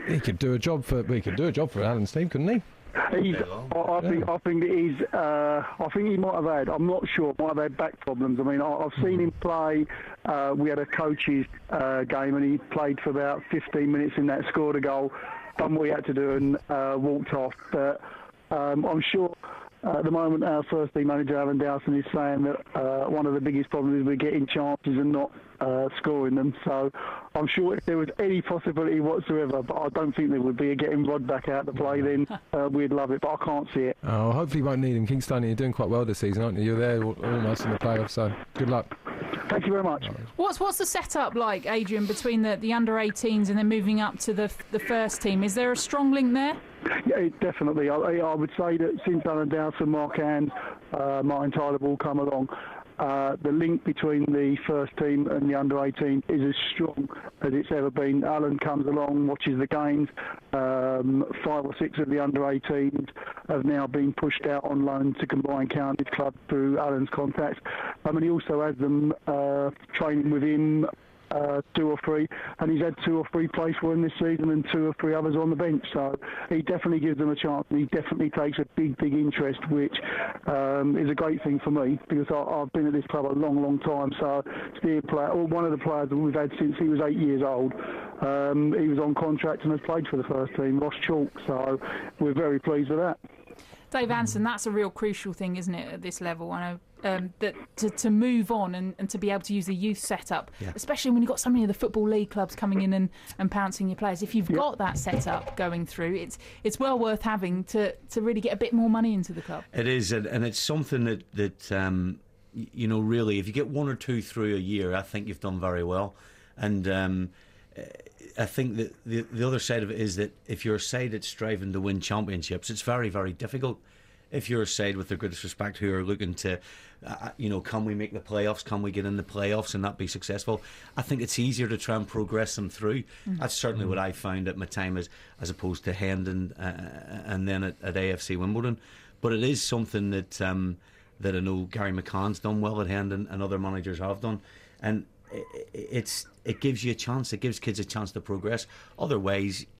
He could do a job for Alan's team, couldn't he? I think he might have had. I'm not sure. Might have had back problems. I mean, I've seen him play. We had a coaches game, and he played for about 15 minutes in that, scored a goal, done what he had to do, and walked off. But I'm sure. At the moment, our first team manager, Alan Dowson, is saying that one of the biggest problems is we're getting chances and not scoring them. So I'm sure if there was any possibility whatsoever, but I don't think there would be, of getting Rod back out to play, then we'd love it, but I can't see it. Oh, hopefully you won't need him. Kingstonian, you're doing quite well this season, aren't you? You're there almost in the playoffs, so good luck. Thank you very much. What's the setup like, Adrian, between the under-18s and then moving up to the first team? Is there a strong link there? Yeah, definitely. I would say that since Alan Dowson, Mark Hand, Martin Tyler have all come along, the link between the first team and the under-18 is as strong as it's ever been. Alan comes along, watches the games. 5 or 6 of the under-18s have now been pushed out on loan to combined counties club through Alan's contacts. I mean, he also has them training with him, 2 or 3, and he's had 2 or 3 plays for him this season and 2 or 3 others on the bench, so he definitely gives them a chance, and he definitely takes a big interest, which is a great thing for me, because I've been at this club a long time. So one of the players that we've had since he was 8 years old, he was on contract and has played for the first team, Ross Chalk, so we're very pleased with that. Dave Anson, that's a real crucial thing, isn't it, at this level? I know that to move on and to be able to use the youth setup, especially when you've got so many of the Football League clubs coming in and pouncing your players. If you've got that setup going through, it's well worth having to really get a bit more money into the club. It is, and it's something that really, if you get 1 or 2 through a year, I think you've done very well. And I think that the other side of it is that if you're a side that's striving to win championships, it's very, very difficult. If you're a side, with the greatest respect, who are looking to, can we make the playoffs? Can we get in the playoffs and not be successful? I think it's easier to try and progress them through. That's certainly what I found at my time as opposed to Hendon and then at AFC Wimbledon. But it is something that I know Gary McCann's done well at Hendon and other managers have done. And it gives you a chance. It gives kids a chance to progress. Otherwise,